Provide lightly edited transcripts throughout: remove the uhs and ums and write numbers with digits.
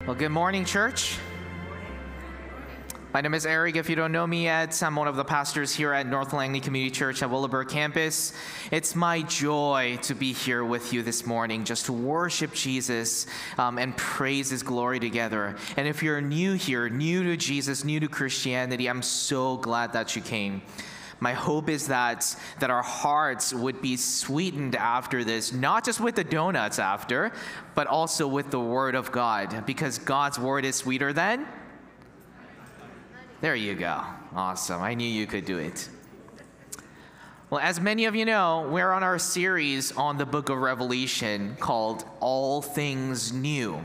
Well, good morning, church. My name is Eric. If you don't know me yet, I'm one of the pastors here at North Langley Community Church at Willowbrook campus. It's my joy to be here with you this morning, just to worship Jesus and praise His glory together. And if you're new here, new to Jesus, new to Christianity, I'm so glad that you came. My hope is that our hearts would be sweetened after this, not just with the donuts after, but also with the Word of God, because God's Word is sweeter than? There you go. Awesome. I knew you could do it. Well, as many of you know, we're on our series on the book of Revelation called All Things New.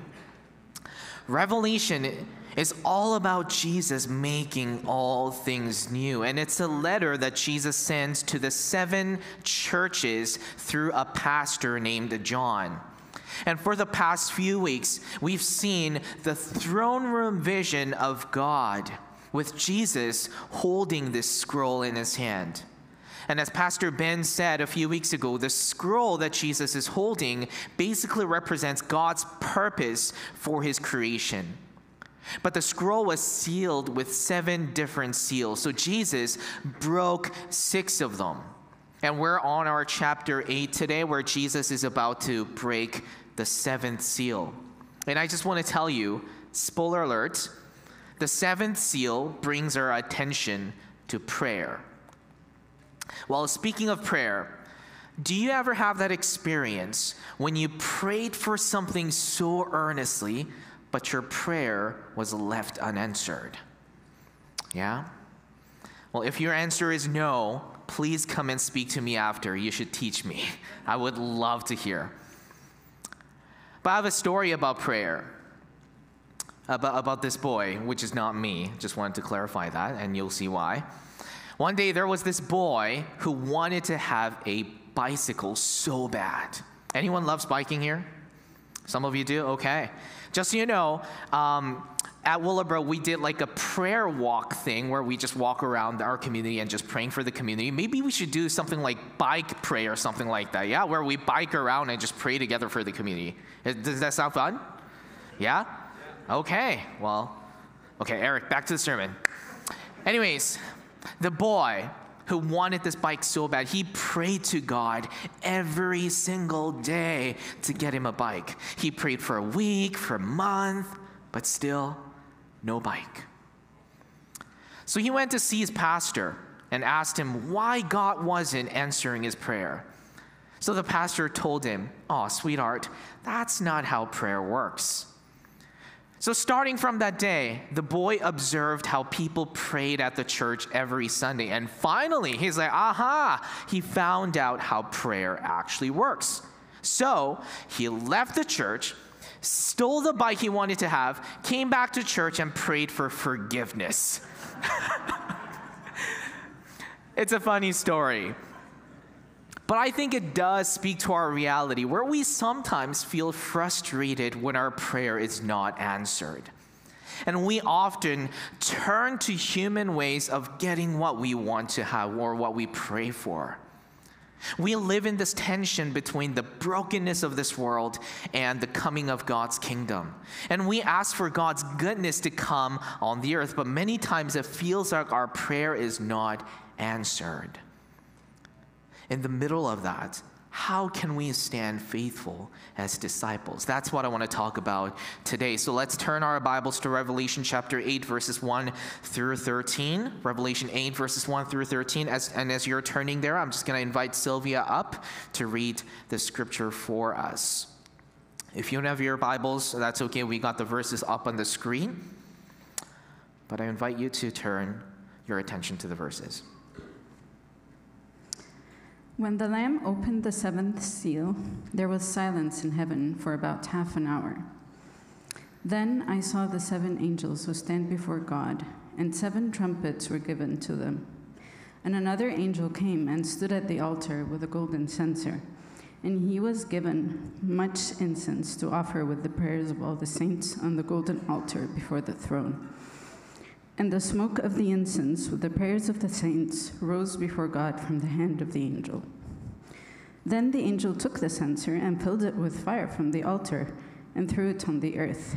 Revelation is all about Jesus making all things new. And it's a letter that Jesus sends to the 7 churches through a pastor named John. And for the past few weeks, we've seen the throne room vision of God with Jesus holding this scroll in his hand. And as Pastor Ben said a few weeks ago, the scroll that Jesus is holding basically represents God's purpose for his creation. But the scroll was sealed with 7 different seals. So Jesus broke 6 of them. And we're on our chapter 8 today, where Jesus is about to break the 7th seal. And I just want to tell you, spoiler alert, the 7th seal brings our attention to prayer. Well, speaking of prayer, do you ever have that experience when you prayed for something so earnestly, but your prayer was left unanswered? Yeah? Well, if your answer is no, please come and speak to me after. You should teach me. I would love to hear. But I have a story about prayer, about this boy, which is not me. Just wanted to clarify that, and you'll see why. One day, there was this boy who wanted to have a bicycle so bad. Anyone loves biking here? Some of you do? Okay. Just so you know, at Willowbrook, we did like a prayer walk thing where we just walk around our community and just praying for the community. Maybe we should do something like bike pray or something like that, yeah? Where we bike around and just pray together for the community. Does that sound fun? Yeah? Okay, well, okay, Eric, back to the sermon. Anyways, the boy who wanted this bike so bad, he prayed to God every single day to get him a bike. He prayed for a week, for a month, but still no bike. So he went to see his pastor and asked him why God wasn't answering his prayer. So the pastor told him, "Oh, sweetheart, that's not how prayer works." So starting from that day, the boy observed how people prayed at the church every Sunday. And finally, he's like, aha, he found out how prayer actually works. So he left the church, stole the bike he wanted to have, came back to church and prayed for forgiveness. It's a funny story. But I think it does speak to our reality, where we sometimes feel frustrated when our prayer is not answered. And we often turn to human ways of getting what we want to have or what we pray for. We live in this tension between the brokenness of this world and the coming of God's kingdom. And we ask for God's goodness to come on the earth, but many times it feels like our prayer is not answered. In the middle of that, how can we stand faithful as disciples? That's what I want to talk about today. So let's turn our Bibles to Revelation chapter 8, verses 1 through 13. Revelation 8, verses 1 through 13. As you're turning there, I'm just going to invite Sylvia up to read the scripture for us. If you don't have your Bibles, that's okay. We got the verses up on the screen. But I invite you to turn your attention to the verses. When the Lamb opened the 7th seal, there was silence in heaven for about half an hour. Then I saw the 7 angels who stand before God, and 7 trumpets were given to them. And another angel came and stood at the altar with a golden censer, and he was given much incense to offer with the prayers of all the saints on the golden altar before the throne. And the smoke of the incense with the prayers of the saints rose before God from the hand of the angel. Then the angel took the censer and filled it with fire from the altar and threw it on the earth.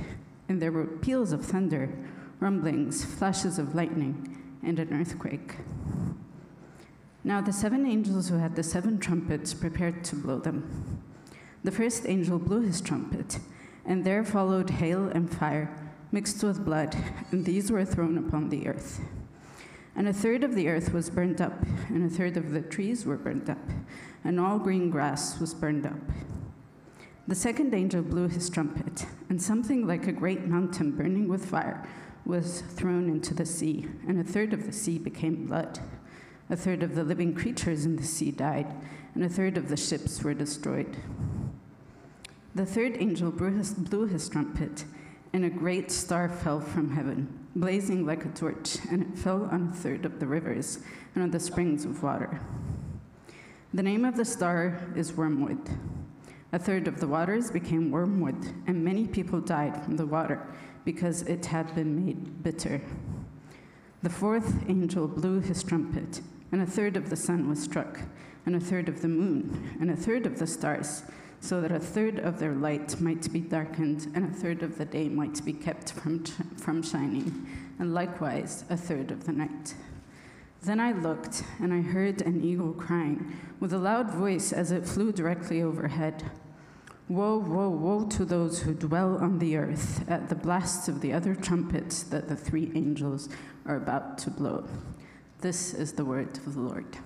and there were peals of thunder, rumblings, flashes of lightning, and an earthquake. Now the 7 angels who had the 7 trumpets prepared to blow them. The first angel blew his trumpet, and there followed hail and fire, mixed with blood, and these were thrown upon the earth. And a third of the earth was burned up, and a third of the trees were burned up, and all green grass was burned up. The second angel blew his trumpet, and something like a great mountain burning with fire was thrown into the sea, and a third of the sea became blood. A third of the living creatures in the sea died, and a third of the ships were destroyed. The third angel blew his trumpet, and a great star fell from heaven, blazing like a torch, and it fell on a third of the rivers and on the springs of water. The name of the star is Wormwood. A third of the waters became wormwood, and many people died from the water because it had been made bitter. The fourth angel blew his trumpet, and a third of the sun was struck, and a third of the moon, and a third of the stars, so that a third of their light might be darkened, and a third of the day might be kept from shining, and likewise a third of the night. Then I looked, and I heard an eagle crying with a loud voice as it flew directly overhead. Woe, woe, woe to those who dwell on the earth at the blasts of the other trumpets that the 3 angels are about to blow. This is the word of the Lord.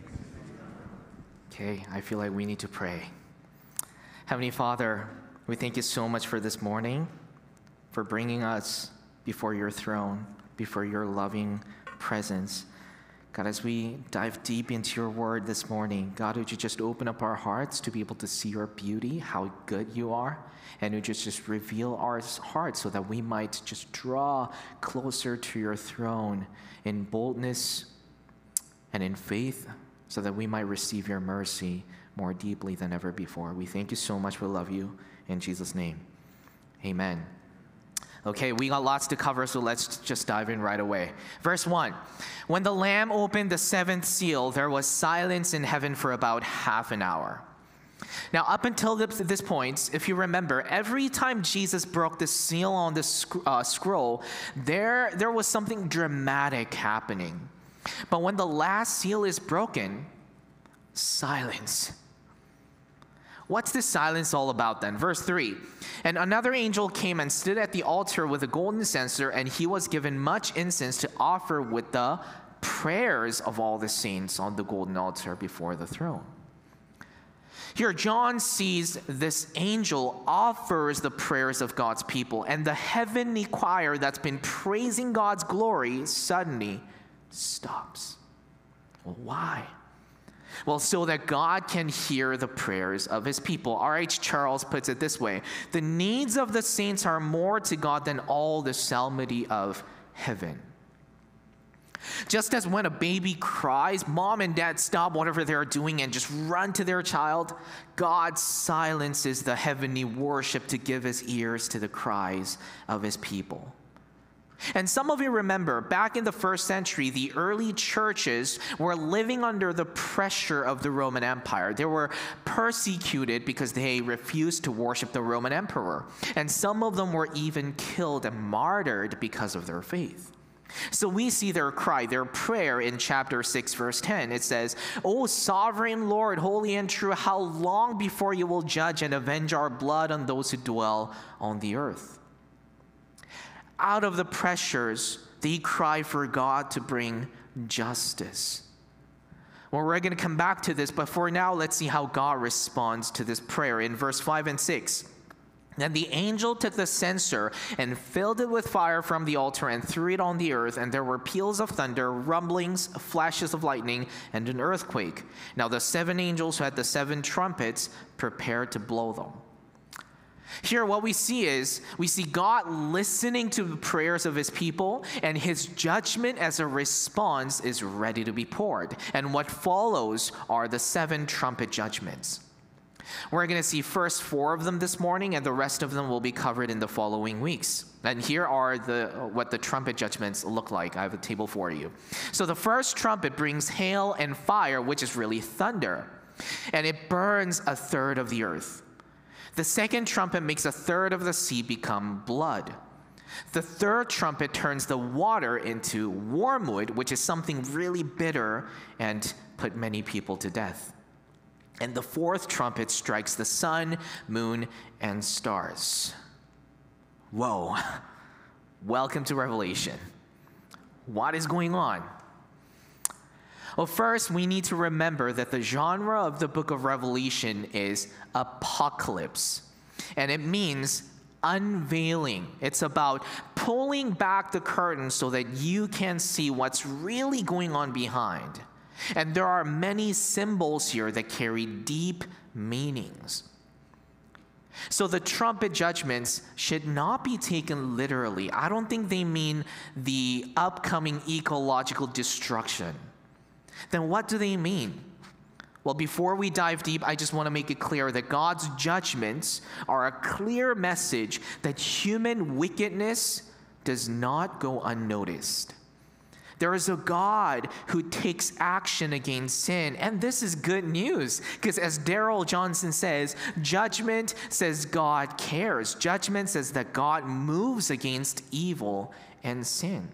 Okay, I feel like we need to pray. Heavenly Father, we thank you so much for this morning, for bringing us before your throne, before your loving presence. God, as we dive deep into your word this morning, God, would you just open up our hearts to be able to see your beauty, how good you are, and would you just reveal our hearts so that we might just draw closer to your throne in boldness and in faith, so that we might receive your mercy more deeply than ever before. We thank you so much. We love you. In Jesus' name, amen. Okay, we got lots to cover, so let's just dive in right away. Verse 1, when the Lamb opened the 7th seal, there was silence in heaven for about half an hour. Now, up until this point, if you remember, every time Jesus broke the seal on the scroll, there was something dramatic happening. But when the last seal is broken, silence. What's this silence all about then? Verse 3, and another angel came and stood at the altar with a golden censer, and he was given much incense to offer with the prayers of all the saints on the golden altar before the throne. Here, John sees this angel offers the prayers of God's people, and the heavenly choir that's been praising God's glory suddenly stops. Well, why? Well, so that God can hear the prayers of his people. R.H. Charles puts it this way: the needs of the saints are more to God than all the psalmody of heaven. Just as when a baby cries, mom and dad stop whatever they're doing and just run to their child, God silences the heavenly worship to give his ears to the cries of his people. And some of you remember, back in the 1st century, the early churches were living under the pressure of the Roman Empire. They were persecuted because they refused to worship the Roman emperor. And some of them were even killed and martyred because of their faith. So we see their cry, their prayer in chapter 6, verse 10. It says, O sovereign Lord, holy and true, how long before you will judge and avenge our blood on those who dwell on the earth? Out of the pressures, they cry for God to bring justice. Well, we're going to come back to this, but for now, let's see how God responds to this prayer in verse 5 and 6. Then the angel took the censer and filled it with fire from the altar and threw it on the earth, and there were peals of thunder, rumblings, flashes of lightning, and an earthquake. Now the 7 angels who had the 7 trumpets prepared to blow them. Here, what we see is, we see God listening to the prayers of his people, and his judgment as a response is ready to be poured. And what follows are the 7 trumpet judgments. We're going to see first 4 of them this morning, and the rest of them will be covered in the following weeks. And here are what the trumpet judgments look like. I have a table for you. So the first trumpet brings hail and fire, which is really thunder, and it burns a third of the earth. The second trumpet makes a third of the sea become blood. The third trumpet turns the water into wormwood, which is something really bitter and put many people to death. And the fourth trumpet strikes the sun, moon, and stars. Whoa. Welcome to Revelation. What is going on? Well, first, we need to remember that the genre of the book of Revelation is apocalypse. And it means unveiling. It's about pulling back the curtain so that you can see what's really going on behind. And there are many symbols here that carry deep meanings. So the trumpet judgments should not be taken literally. I don't think they mean the upcoming ecological destruction. Then what do they mean? Well, before we dive deep, I just want to make it clear that God's judgments are a clear message that human wickedness does not go unnoticed. There is a God who takes action against sin, and this is good news, because as Darrell Johnson says, judgment says God cares. Judgment says that God moves against evil and sin.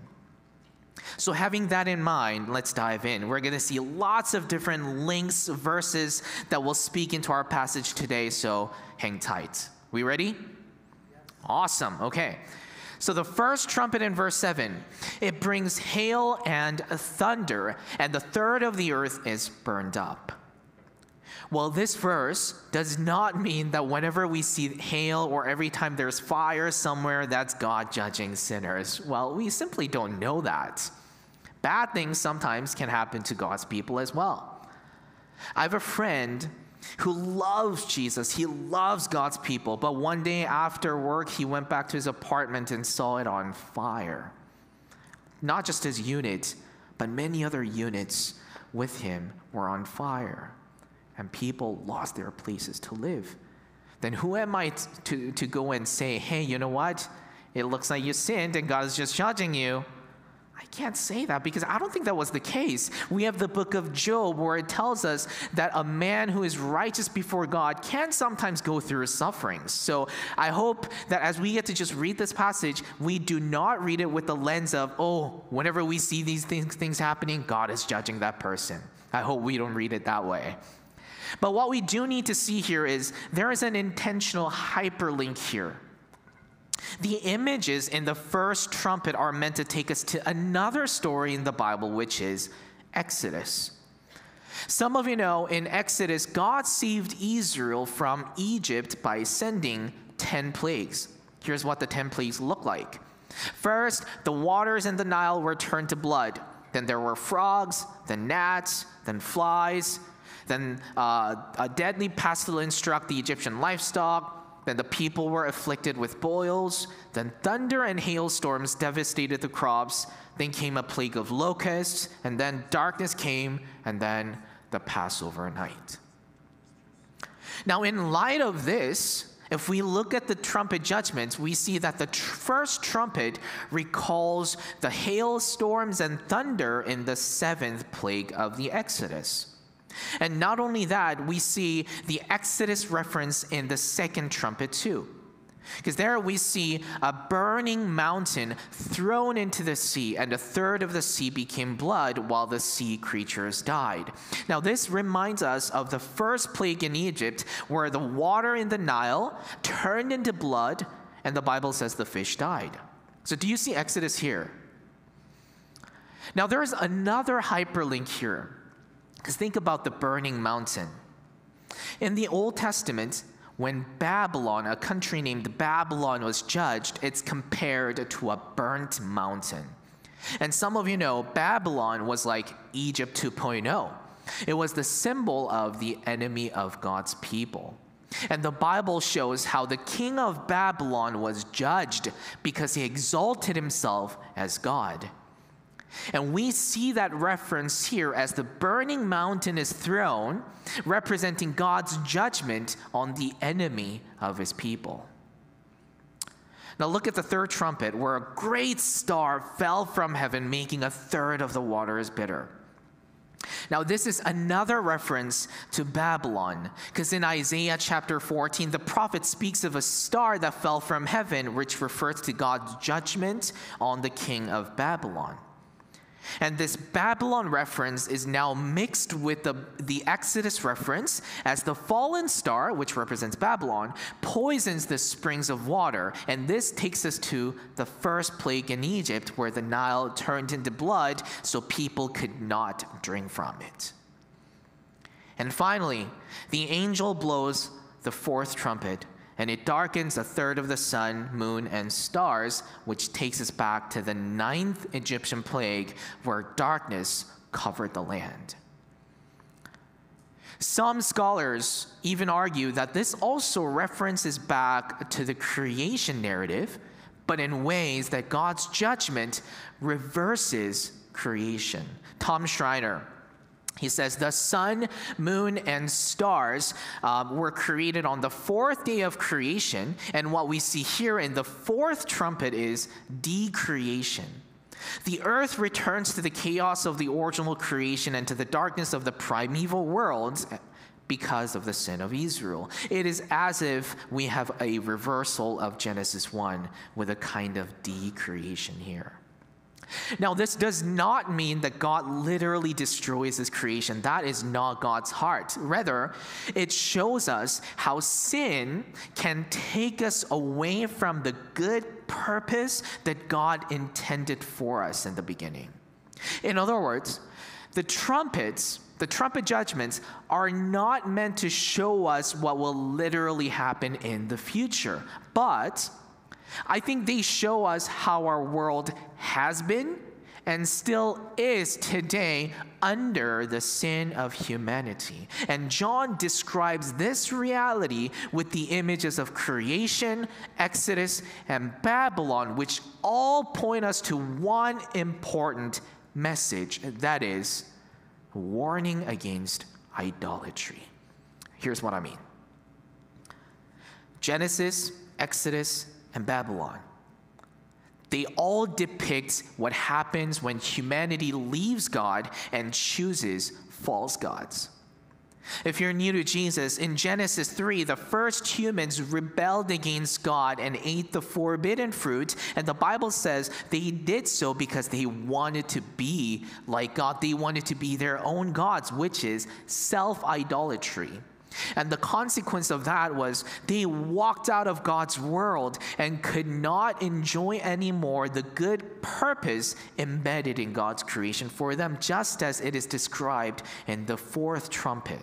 So having that in mind, let's dive in. We're going to see lots of different links, verses that will speak into our passage today, so hang tight. We ready? Awesome. Okay. So the first trumpet in verse 7, it brings hail and thunder, and the third of the earth is burned up. Well, this verse does not mean that whenever we see hail or every time there's fire somewhere, that's God judging sinners. Well, we simply don't know that. Bad things sometimes can happen to God's people as well. I have a friend who loves Jesus. He loves God's people. But one day after work, he went back to his apartment and saw it on fire. Not just his unit, but many other units with him were on fire. And people lost their places to live. Then who am I to go and say, hey, you know what? It looks like you sinned and God is just judging you. I can't say that because I don't think that was the case. We have the book of Job where it tells us that a man who is righteous before God can sometimes go through sufferings. So I hope that as we get to just read this passage, we do not read it with the lens of, oh, whenever we see these things happening, God is judging that person. I hope we don't read it that way. But what we do need to see here is there is an intentional hyperlink here. The images in the first trumpet are meant to take us to another story in the Bible, which is Exodus. Some of you know in Exodus, God saved Israel from Egypt by sending 10 plagues. Here's what the 10 plagues look like. First, the waters in the Nile were turned to blood. Then there were frogs, then gnats, then flies. Then a deadly pestilence struck the Egyptian livestock. Then the people were afflicted with boils. Then thunder and hailstorms devastated the crops. Then came a plague of locusts. And then darkness came. And then the Passover night. Now, in light of this, if we look at the trumpet judgments, we see that the first trumpet recalls the hailstorms and thunder in the 7th plague of the Exodus. And not only that, we see the Exodus reference in the second trumpet too. Because there we see a burning mountain thrown into the sea, and a third of the sea became blood while the sea creatures died. Now this reminds us of the first plague in Egypt, where the water in the Nile turned into blood, and the Bible says the fish died. So do you see Exodus here? Now there's another hyperlink here. Because think about the burning mountain. In the Old Testament, when Babylon, a country named Babylon, was judged, it's compared to a burnt mountain. And some of you know Babylon was like Egypt 2.0. It was the symbol of the enemy of God's people. And the Bible shows how the king of Babylon was judged because he exalted himself as God. And we see that reference here as the burning mountain is thrown, representing God's judgment on the enemy of his people. Now look at the third trumpet, where a great star fell from heaven, making a third of the waters bitter. Now, this is another reference to Babylon, because in Isaiah chapter 14, the prophet speaks of a star that fell from heaven, which refers to God's judgment on the king of Babylon. And this Babylon reference is now mixed with the Exodus reference, as the fallen star, which represents Babylon, poisons the springs of water. And this takes us to the first plague in Egypt, where the Nile turned into blood so people could not drink from it. And finally, the angel blows the fourth trumpet, and it darkens a third of the sun, moon, and stars, which takes us back to the 9th Egyptian plague, where darkness covered the land. Some scholars even argue that this also references back to the creation narrative, but in ways that God's judgment reverses creation. Tom Schreiner, he says, the sun, moon, and stars were created on the fourth day of creation, and what we see here in the fourth trumpet is decreation. The earth returns to the chaos of the original creation and to the darkness of the primeval worlds because of the sin of Israel. It is as if we have a reversal of Genesis 1 with a kind of decreation here. Now, this does not mean that God literally destroys his creation. That is not God's heart. Rather, it shows us how sin can take us away from the good purpose that God intended for us in the beginning. In other words, the trumpet judgments are not meant to show us what will literally happen in the future, but I think they show us how our world has been and still is today under the sin of humanity. And John describes this reality with the images of creation, Exodus, and Babylon, which all point us to one important message, that is, warning against idolatry. Here's what I mean. Genesis, Exodus, and Babylon, they all depict what happens when humanity leaves God and chooses false gods. If you're new to Jesus, in Genesis 3, the first humans rebelled against God and ate the forbidden fruit, and the Bible says they did so because they wanted to be like God. They wanted to be their own gods, which is self-idolatry. And the consequence of that was they walked out of God's world and could not enjoy anymore the good purpose embedded in God's creation for them, just as it is described in the fourth trumpet.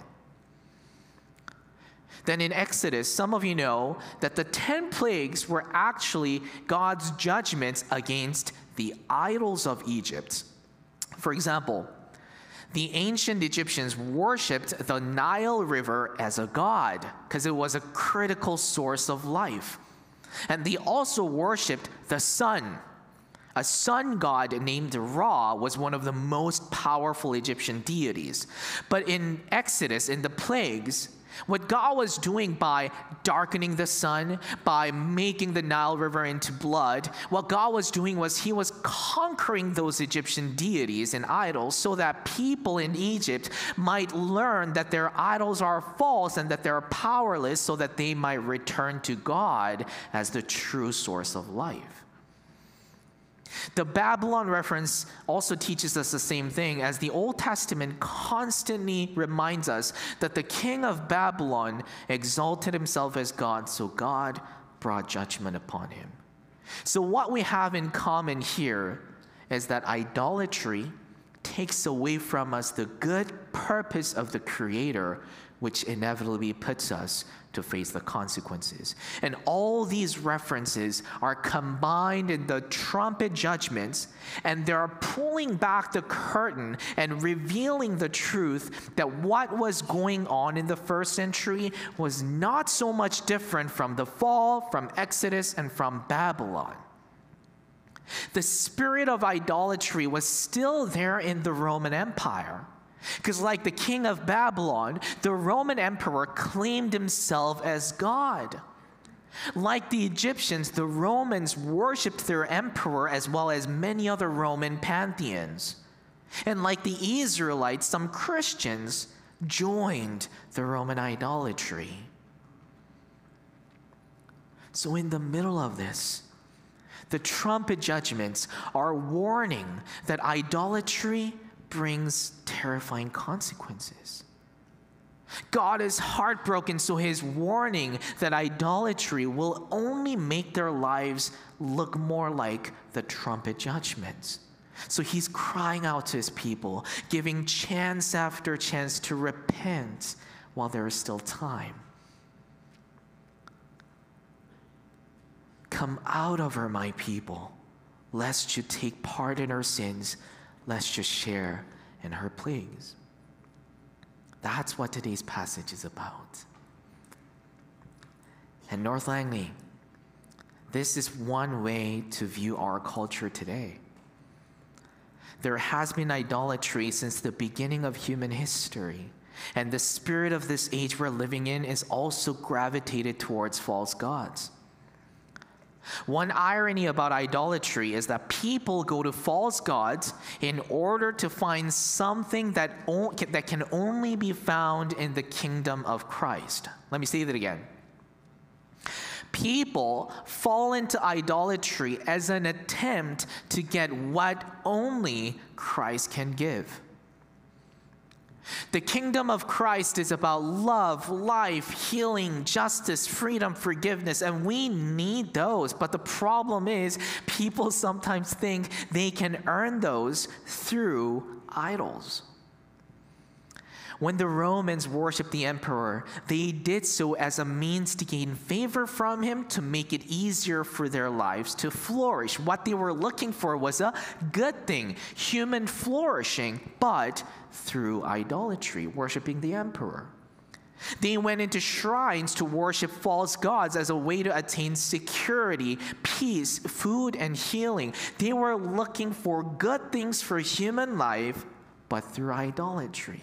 Then in Exodus, some of you know that the 10 plagues were actually God's judgments against the idols of Egypt. For example, the ancient Egyptians worshipped the Nile River as a god because it was a critical source of life. And they also worshipped the sun. A sun god named Ra was one of the most powerful Egyptian deities. But in Exodus, in the plagues, what God was doing by darkening the sun, by making the Nile River into blood, what God was doing was he was conquering those Egyptian deities and idols so that people in Egypt might learn that their idols are false and that they're powerless, so that they might return to God as the true source of life. The Babylon reference also teaches us the same thing, as the Old Testament constantly reminds us that the king of Babylon exalted himself as God, so God brought judgment upon him. So what we have in common here is that idolatry takes away from us the good purpose of the Creator, which inevitably puts us to face the consequences. And all these references are combined in the trumpet judgments, and they're pulling back the curtain and revealing the truth that what was going on in the first century was not so much different from the fall, from Exodus, and from Babylon. The spirit of idolatry was still there in the Roman Empire. Because like the king of Babylon, the Roman emperor claimed himself as God. Like the Egyptians, the Romans worshipped their emperor as well as many other Roman pantheons. And like the Israelites, some Christians joined the Roman idolatry. So in the middle of this, the trumpet judgments are warning that idolatry brings terrifying consequences. God is heartbroken, so his warning that idolatry will only make their lives look more like the trumpet judgments. So he's crying out to his people, giving chance after chance to repent while there is still time. Come out of her, my people, lest you take part in her sins, lest you share in her plagues. That's what today's passage is about. And North Langley, this is one way to view our culture today. There has been idolatry since the beginning of human history, and the spirit of this age we're living in is also gravitated towards false gods. One irony about idolatry is that people go to false gods in order to find something that can only be found in the kingdom of Christ. Let me say that again. People fall into idolatry as an attempt to get what only Christ can give. The kingdom of Christ is about love, life, healing, justice, freedom, forgiveness, and we need those. But the problem is, people sometimes think they can earn those through idols. When the Romans worshiped the emperor, they did so as a means to gain favor from him, to make it easier for their lives to flourish. What they were looking for was a good thing, human flourishing, but through idolatry, worshiping the emperor. They went into shrines to worship false gods as a way to attain security, peace, food, and healing. They were looking for good things for human life, but through idolatry.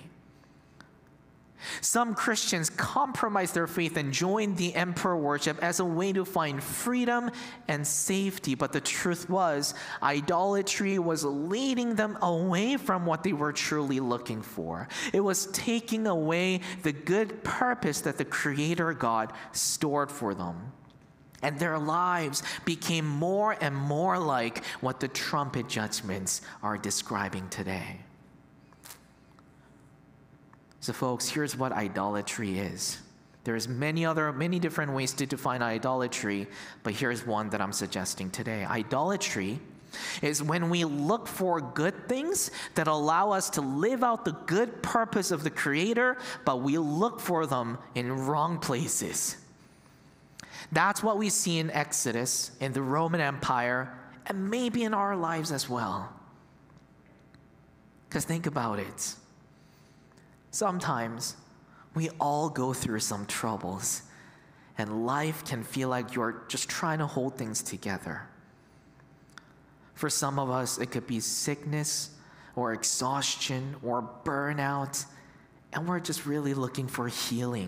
Some Christians compromised their faith and joined the emperor worship as a way to find freedom and safety. But the truth was, idolatry was leading them away from what they were truly looking for. It was taking away the good purpose that the Creator God stored for them. And their lives became more and more like what the trumpet judgments are describing today. So folks, here's what idolatry is. There's many different ways to define idolatry, but here's one that I'm suggesting today. Idolatry is when we look for good things that allow us to live out the good purpose of the Creator, but we look for them in wrong places. That's what we see in Exodus, in the Roman Empire, and maybe in our lives as well. Because think about it. Sometimes we all go through some troubles, and life can feel like you're just trying to hold things together. For some of us, it could be sickness or exhaustion or burnout, and we're just really looking for healing.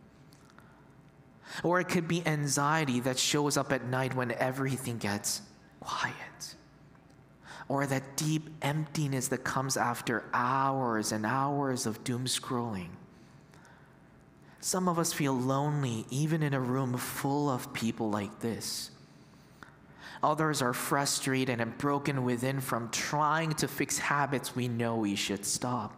Or it could be anxiety that shows up at night when everything gets quiet. Or that deep emptiness that comes after hours and hours of doom scrolling. Some of us feel lonely even in a room full of people like this. Others are frustrated and broken within from trying to fix habits we know we should stop.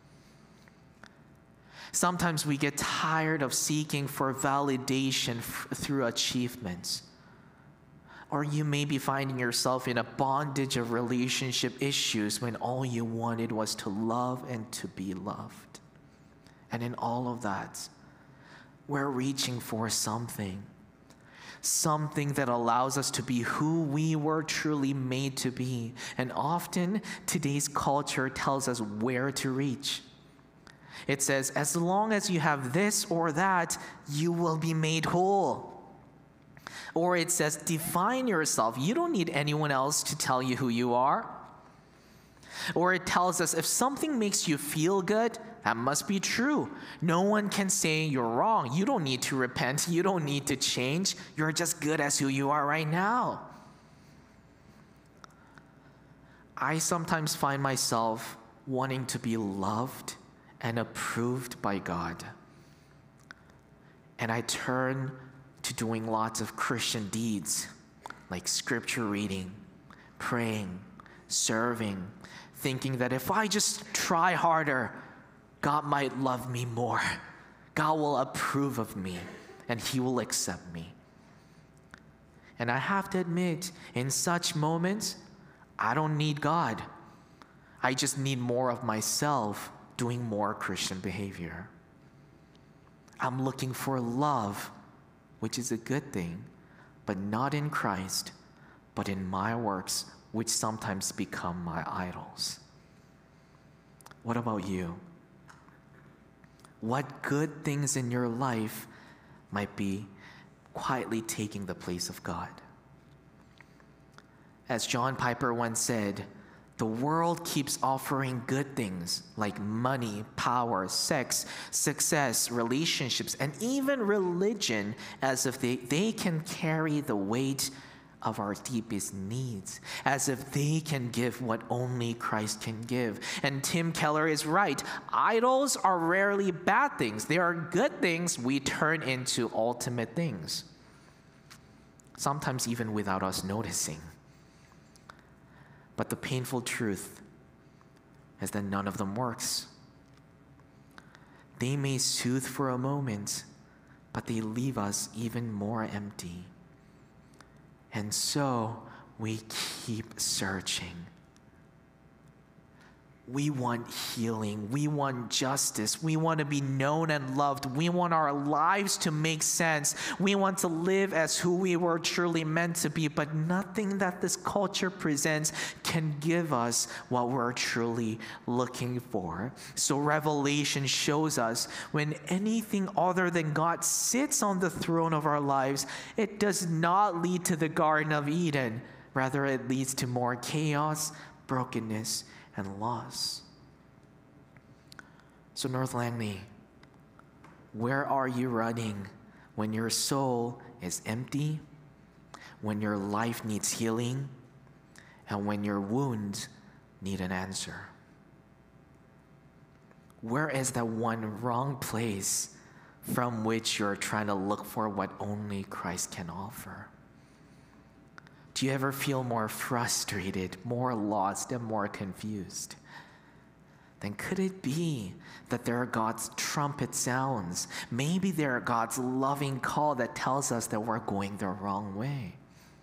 Sometimes we get tired of seeking for validation through achievements. Or you may be finding yourself in a bondage of relationship issues when all you wanted was to love and to be loved. And in all of that, we're reaching for something that allows us to be who we were truly made to be. And often, today's culture tells us where to reach. It says, as long as you have this or that, you will be made whole. Or it says, define yourself. You don't need anyone else to tell you who you are. Or it tells us, if something makes you feel good, that must be true. No one can say you're wrong. You don't need to repent. You don't need to change. You're just good as who you are right now. I sometimes find myself wanting to be loved and approved by God. And I turn to doing lots of Christian deeds like scripture reading, praying, serving, thinking that if I just try harder, God might love me more. God will approve of me and He will accept me. And I have to admit, in such moments, I don't need God. I just need more of myself doing more Christian behavior. I'm looking for love, which is a good thing, but not in Christ, but in my works, which sometimes become my idols. What about you? What good things in your life might be quietly taking the place of God? As John Piper once said, the world keeps offering good things like money, power, sex, success, relationships, and even religion as if they can carry the weight of our deepest needs, as if they can give what only Christ can give. And Tim Keller is right. Idols are rarely bad things. They are good things we turn into ultimate things, sometimes even without us noticing. But the painful truth is that none of them works. They may soothe for a moment, but they leave us even more empty. And so we keep searching. We want healing. We want justice. We want to be known and loved. We want our lives to make sense. We want to live as who we were truly meant to be, but nothing that this culture presents can give us what we're truly looking for. So Revelation shows us when anything other than God sits on the throne of our lives, it does not lead to the Garden of Eden. Rather, it leads to more chaos, brokenness, and loss. So North Langley, where are you running when your soul is empty, when your life needs healing, and when your wounds need an answer? Where is that one wrong place from which you're trying to look for what only Christ can offer? Do you ever feel more frustrated, more lost, and more confused? Then could it be that there are God's trumpet sounds? Maybe there are God's loving call that tells us that we're going the wrong way.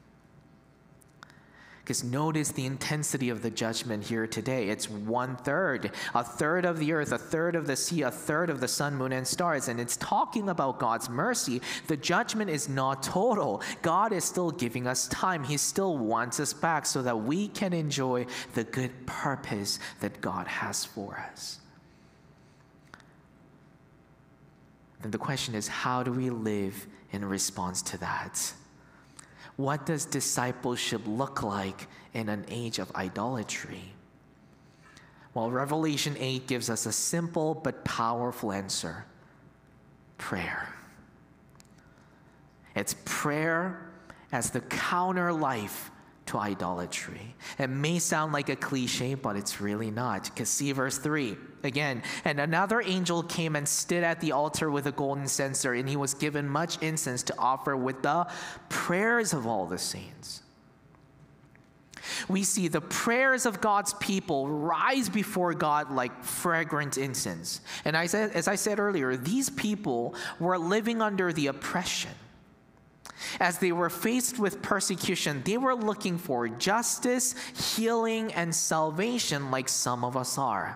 Because notice the intensity of the judgment here today. It's 1/3, a third of the earth, a third of the sea, a third of the sun, moon, and stars. And it's talking about God's mercy. The judgment is not total. God is still giving us time. He still wants us back so that we can enjoy the good purpose that God has for us. Then the question is, how do we live in response to that? What does discipleship look like in an age of idolatry? Well, Revelation 8 gives us a simple but powerful answer: prayer. It's prayer as the counter life to idolatry. It may sound like a cliche, but it's really not. Because see verse 3 again. And another angel came and stood at the altar with a golden censer, and he was given much incense to offer with the prayers of all the saints. We see the prayers of God's people rise before God like fragrant incense. And as I said earlier, these people were living under the oppression. As they were faced with persecution, they were looking for justice, healing, and salvation like some of us are.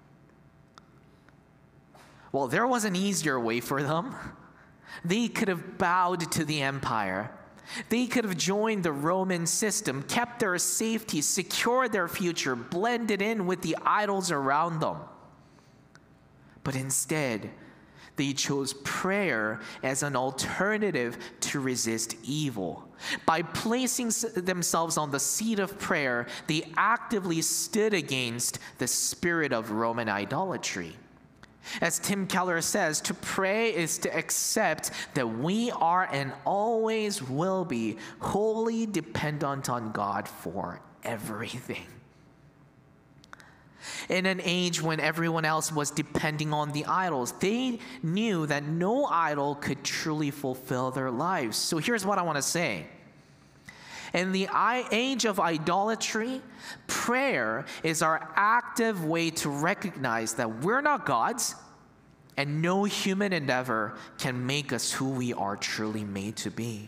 Well, there was an easier way for them. They could have bowed to the empire. They could have joined the Roman system, kept their safety, secured their future, blended in with the idols around them. But instead, they chose prayer as an alternative to resist evil. By placing themselves on the seat of prayer, they actively stood against the spirit of Roman idolatry. As Tim Keller says, to pray is to accept that we are and always will be wholly dependent on God for everything. In an age when everyone else was depending on the idols, they knew that no idol could truly fulfill their lives. So here's what I want to say. In the age of idolatry, prayer is our active way to recognize that we're not gods, and no human endeavor can make us who we are truly made to be.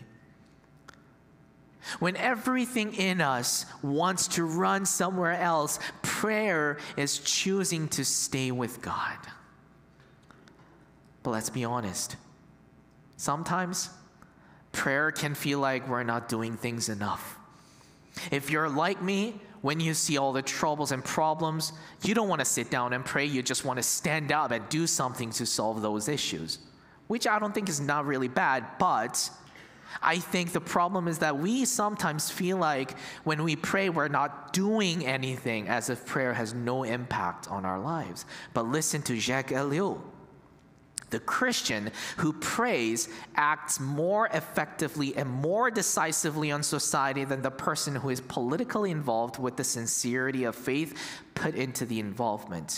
When everything in us wants to run somewhere else, prayer is choosing to stay with God. But let's be honest. Sometimes prayer can feel like we're not doing things enough. If you're like me, when you see all the troubles and problems, you don't want to sit down and pray. You just want to stand up and do something to solve those issues, which I don't think is not really bad, but I think the problem is that we sometimes feel like when we pray, we're not doing anything, as if prayer has no impact on our lives. But listen to Jacques Ellul. The Christian who prays acts more effectively and more decisively on society than the person who is politically involved with the sincerity of faith put into the involvement.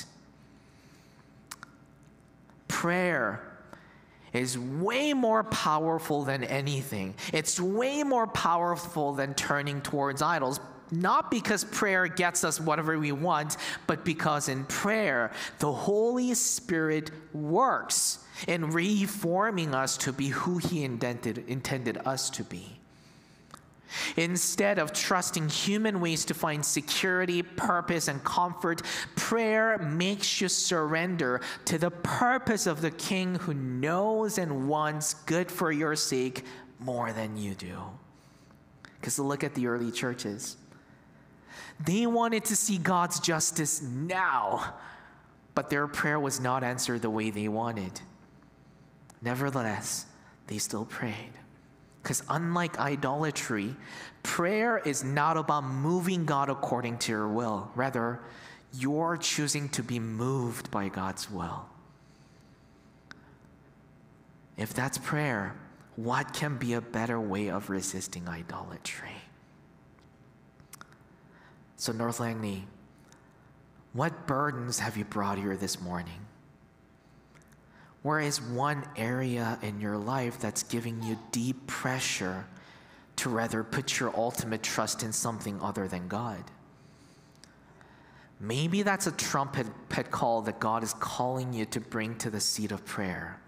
Prayer is way more powerful than anything. It's way more powerful than turning towards idols. Not because prayer gets us whatever we want, but because in prayer, the Holy Spirit works in reforming us to be who He intended us to be. Instead of trusting human ways to find security, purpose, and comfort, prayer makes you surrender to the purpose of the King who knows and wants good for your sake more than you do. Because look at the early churches. They wanted to see God's justice now, but their prayer was not answered the way they wanted. Nevertheless, they still prayed. Because unlike idolatry, prayer is not about moving God according to your will. Rather, you're choosing to be moved by God's will. If that's prayer, what can be a better way of resisting idolatry? So North Langley, what burdens have you brought here this morning? Where is one area in your life that's giving you deep pressure to rather put your ultimate trust in something other than God? Maybe that's a trumpet call that God is calling you to bring to the seat of prayer.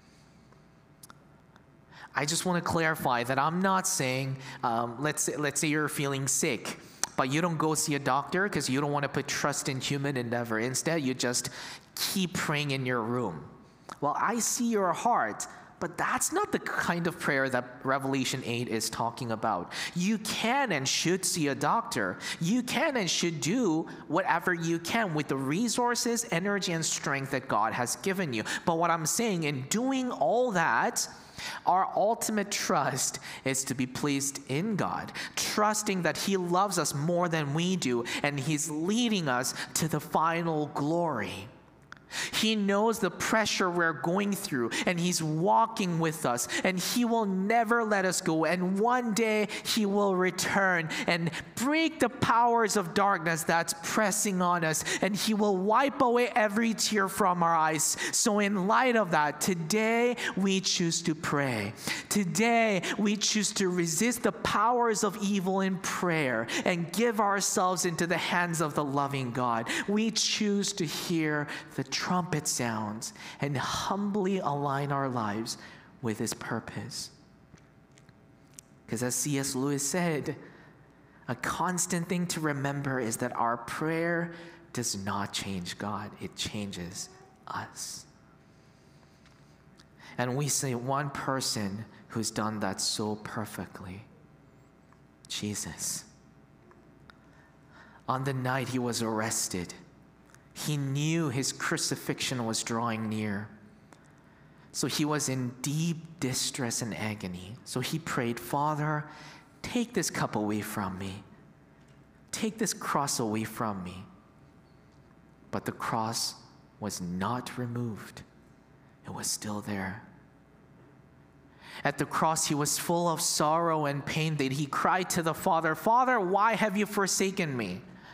I just want to clarify that I'm not saying, let's say you're feeling sick, but you don't go see a doctor because you don't want to put trust in human endeavor. Instead, you just keep praying in your room. Well, I see your heart, but that's not the kind of prayer that Revelation 8 is talking about. You can and should see a doctor. You can and should do whatever you can with the resources, energy, and strength that God has given you. But what I'm saying, in doing all that, our ultimate trust is to be placed in God, trusting that He loves us more than we do, and He's leading us to the final glory. He knows the pressure we're going through, and He's walking with us, and He will never let us go. And one day He will return and break the powers of darkness that's pressing on us, and He will wipe away every tear from our eyes. So in light of that, today we choose to pray. Today we choose to resist the powers of evil in prayer and give ourselves into the hands of the loving God. We choose to hear the trumpet sounds and humbly align our lives with His purpose. Because as C.S. Lewis said, a constant thing to remember is that our prayer does not change God, it changes us. And we see one person who's done that so perfectly: Jesus. On the night He was arrested, He knew His crucifixion was drawing near. So He was in deep distress and agony. So He prayed, "Father, take this cup away from me. Take this cross away from me." But the cross was not removed. It was still there. At the cross, He was full of sorrow and pain that He cried to the Father, "Father, why have you forsaken me?"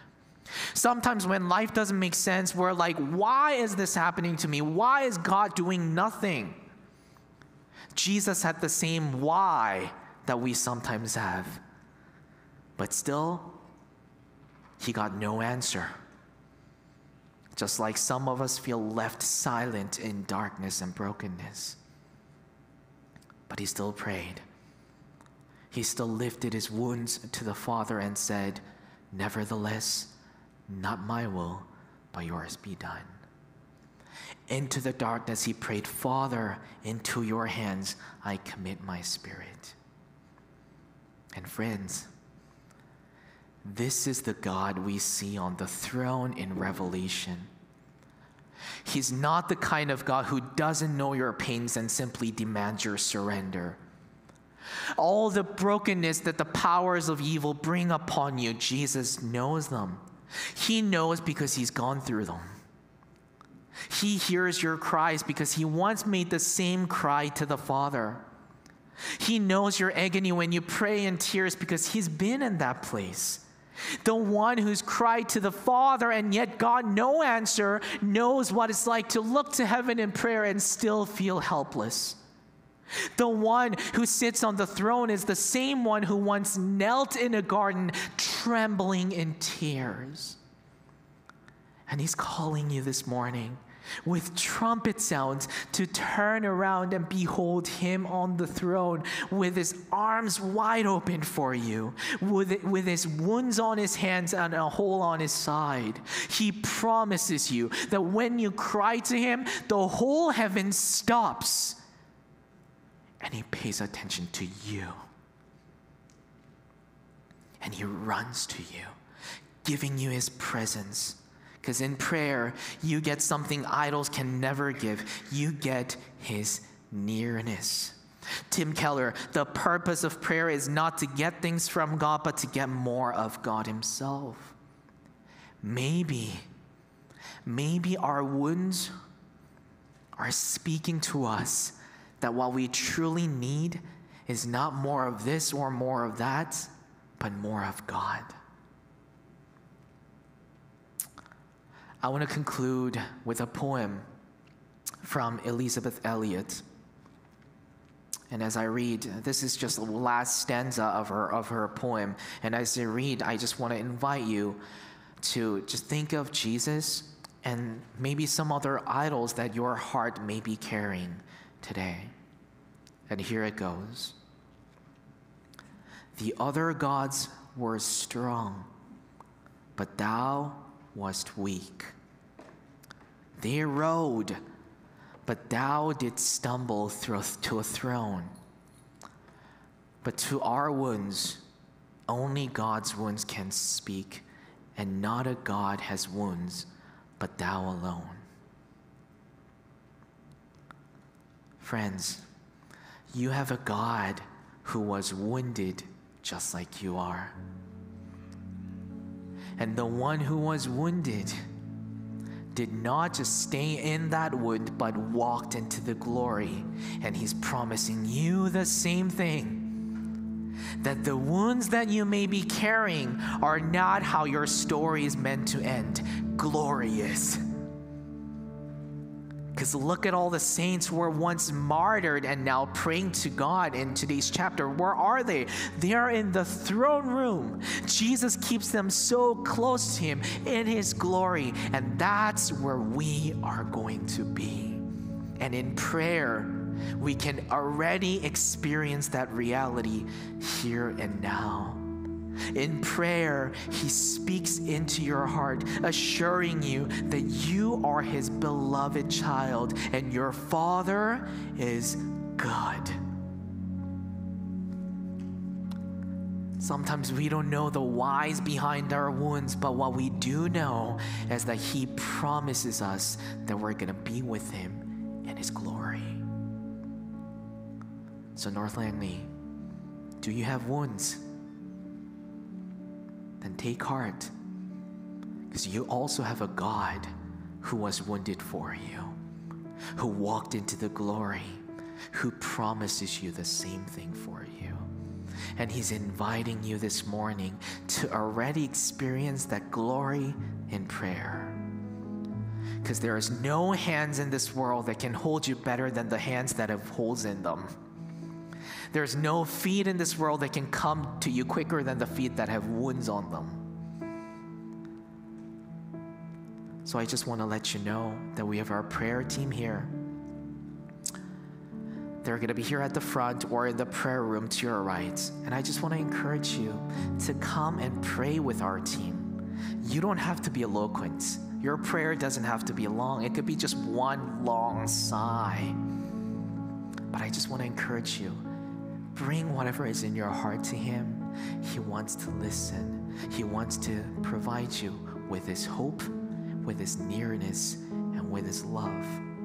Sometimes when life doesn't make sense, we're like, why is this happening to me? Why is God doing nothing? Jesus had the same why that we sometimes have. But still, he got no answer. Just like some of us feel left silent in darkness and brokenness. But he still prayed. He still lifted his wounds to the Father and said, "Nevertheless, not my will, but yours be done." Into the darkness, he prayed, "Father, into your hands I commit my spirit." And friends, this is the God we see on the throne in Revelation. He's not the kind of God who doesn't know your pains and simply demands your surrender. All the brokenness that the powers of evil bring upon you, Jesus knows them. He knows because he's gone through them. He hears your cries because he once made the same cry to the Father. He knows your agony when you pray in tears because he's been in that place. The one who's cried to the Father and yet got no answer knows what it's like to look to heaven in prayer and still feel helpless. The one who sits on the throne is the same one who once knelt in a garden trembling in tears. And he's calling you this morning with trumpet sounds to turn around and behold him on the throne with his arms wide open for you, with his wounds on his hands and a hole on his side. He promises you that when you cry to him, the whole heaven stops and he pays attention to you. And he runs to you, giving you his presence. Because in prayer, you get something idols can never give. You get his nearness. Tim Keller, the purpose of prayer is not to get things from God, but to get more of God himself. Maybe our wounds are speaking to us that what we truly need is not more of this or more of that, but more of God. I want to conclude with a poem from Elisabeth Elliot. And as I read, this is just the last stanza of her poem. And as I read, I just want to invite you to just think of Jesus and maybe some other idols that your heart may be carrying today. And here it goes. The other gods were strong, but thou wast weak. They rode, but thou didst stumble to a throne. But to our wounds, only God's wounds can speak, and not a God has wounds, but thou alone. Friends, you have a God who was wounded just like you are. And the one who was wounded did not just stay in that wound, but walked into the glory. And he's promising you the same thing. That the wounds that you may be carrying are not how your story is meant to end. Glorious. Because look at all the saints who were once martyred and now praying to God in today's chapter. Where are they? They are in the throne room. Jesus keeps them so close to him in his glory. And that's where we are going to be. And in prayer, we can already experience that reality here and now. In prayer, he speaks into your heart, assuring you that you are his beloved child and your Father is good. Sometimes we don't know the whys behind our wounds, but what we do know is that he promises us that we're going to be with him in his glory. So North Langley, do you have wounds? Then take heart, because you also have a God who was wounded for you, who walked into the glory, who promises you the same thing for you. And he's inviting you this morning to already experience that glory in prayer. Because there is no hands in this world that can hold you better than the hands that have holes in them. There's no feet in this world that can come to you quicker than the feet that have wounds on them. So I just want to let you know that we have our prayer team here. They're going to be here at the front or in the prayer room to your right. And I just want to encourage you to come and pray with our team. You don't have to be eloquent. Your prayer doesn't have to be long. It could be just one long sigh. But I just want to encourage you. Bring whatever is in your heart to him. He wants to listen. He wants to provide you with his hope, with his nearness, and with his love.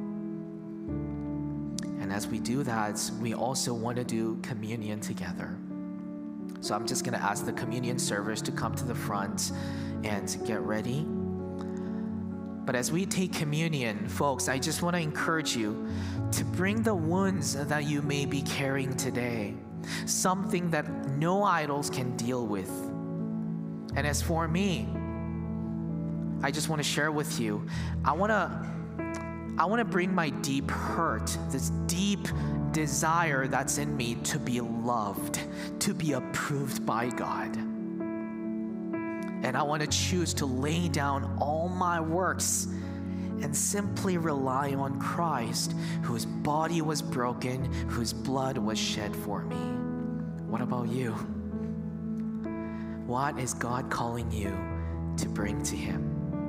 And as we do that, we also want to do communion together. So I'm just going to ask the communion servers to come to the front and to get ready. But as we take communion, folks, I just want to encourage you to bring the wounds that you may be carrying today, something that no idols can deal with. And as for me, I just want to share with you, I want to bring my deep hurt, this deep desire that's in me to be loved, to be approved by God. And I want to choose to lay down all my works and simply rely on Christ, whose body was broken, whose blood was shed for me. What about you? What is God calling you to bring to him?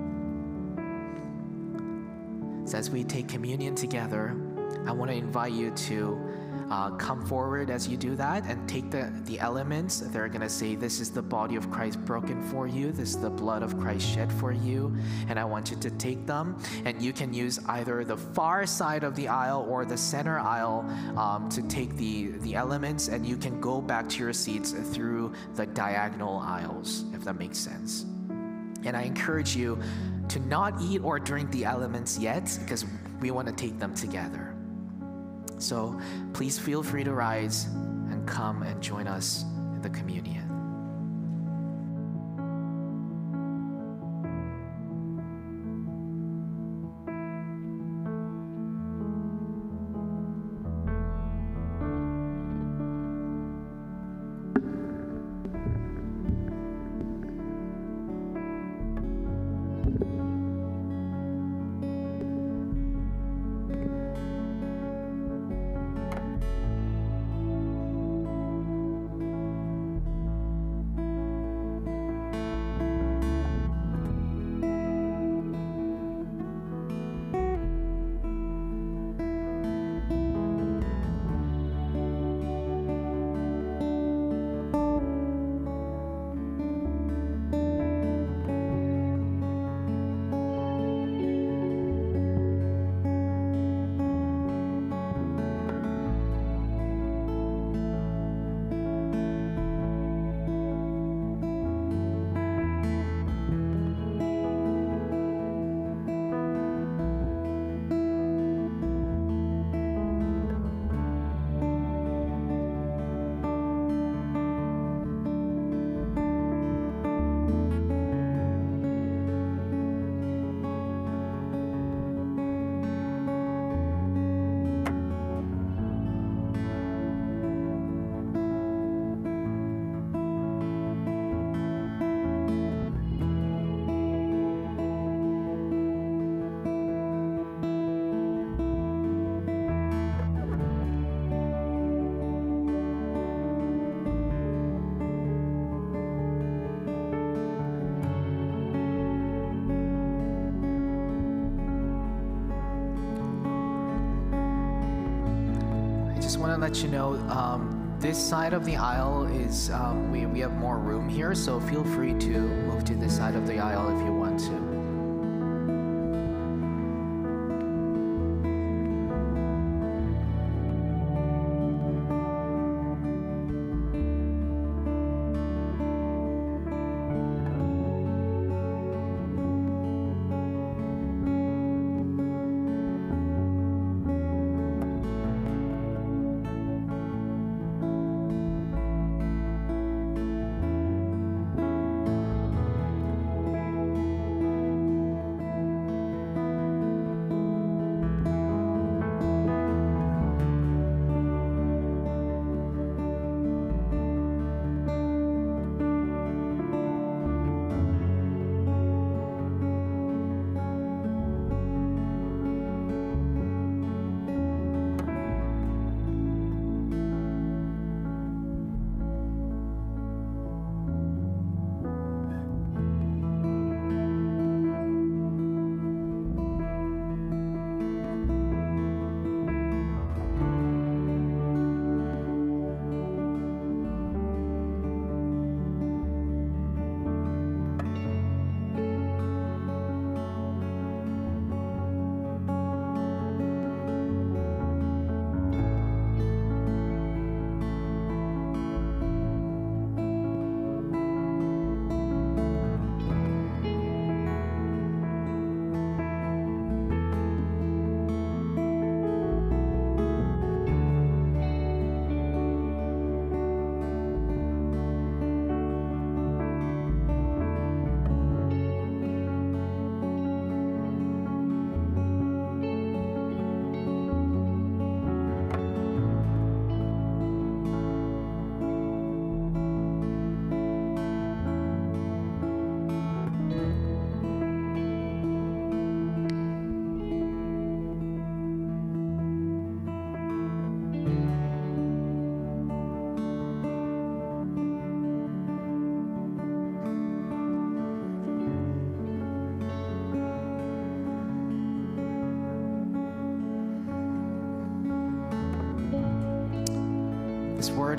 So as we take communion together, I want to invite you to come forward as you do that and take the elements. They're going to say, this is the body of Christ broken for you. This is the blood of Christ shed for you. And I want you to take them. And you can use either the far side of the aisle or the center aisle to take the elements. And you can go back to your seats through the diagonal aisles, if that makes sense. And I encourage you to not eat or drink the elements yet, because we want to take them together. So please feel free to rise and come and join us in the communion. Want to let you know this side of the aisle is we have more room here, so feel free to move to this side of the aisle if you want to.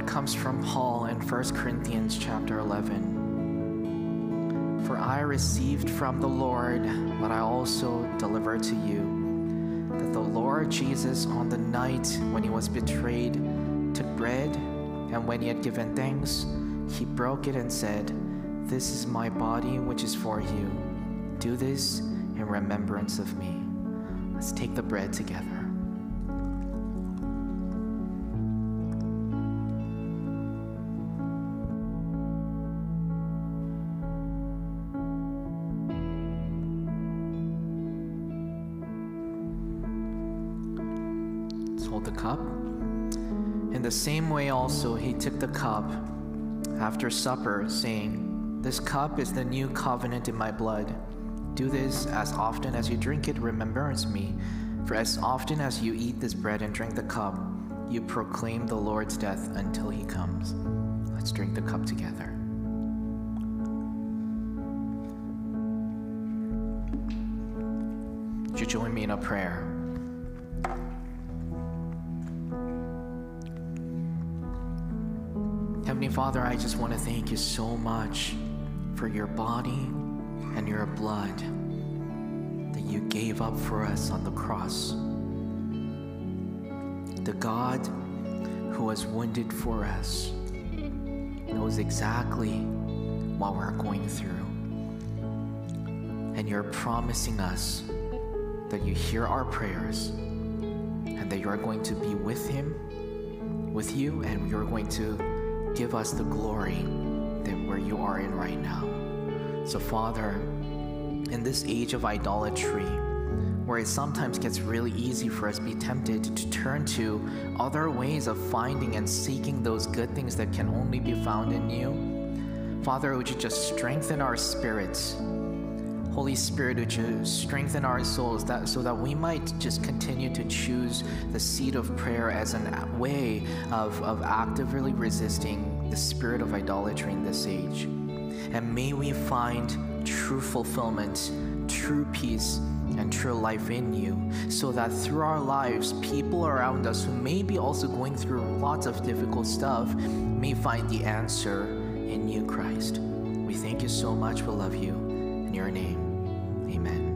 comes from Paul in 1 Corinthians chapter 11. For I received from the Lord what I also delivered to you, that the Lord Jesus, on the night when he was betrayed, took bread, and when he had given thanks, he broke it and said, "This is my body, which is for you. Do this in remembrance of me." Let's take the bread together. Hold the cup. In the same way also he took the cup after supper, saying, "This cup is the new covenant in my blood. Do this as often as you drink it in remembrance of me. For as often as you eat this bread and drink the cup, you proclaim the Lord's death until he comes." Let's drink the cup together. Would you join me in a prayer? Heavenly Father, I just want to thank you so much for your body and your blood that you gave up for us on the cross. The God who was wounded for us knows exactly what we're going through. And you're promising us that you hear our prayers and that you're going to be with you, and you're going to give us the glory that where you are in right now. So Father, in this age of idolatry, where it sometimes gets really easy for us to be tempted to turn to other ways of finding and seeking those good things that can only be found in you, Father, would you just strengthen our spirits? Holy Spirit, would you strengthen our souls so that we might just continue to choose the seed of prayer as a way of actively resisting the spirit of idolatry in this age. And may we find true fulfillment, true peace, and true life in you, so that through our lives, people around us who may be also going through lots of difficult stuff may find the answer in you, Christ. We thank you so much. We love you. In your name, amen.